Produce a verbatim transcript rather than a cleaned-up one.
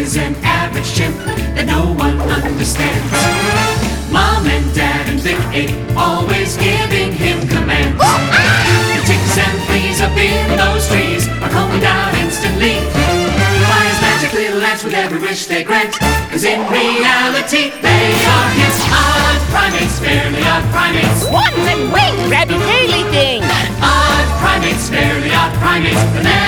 is an average chimp that no one understands. Mom and Dad and Vic Ape always giving him commands. The ticks and fleas up in those trees are calming down instantly. Flies magic little ants with every wish they grant, 'cause in reality they are his odd primates, fairly odd primates. Wands and wings, grabby curly things. Odd primates, fairly odd primates.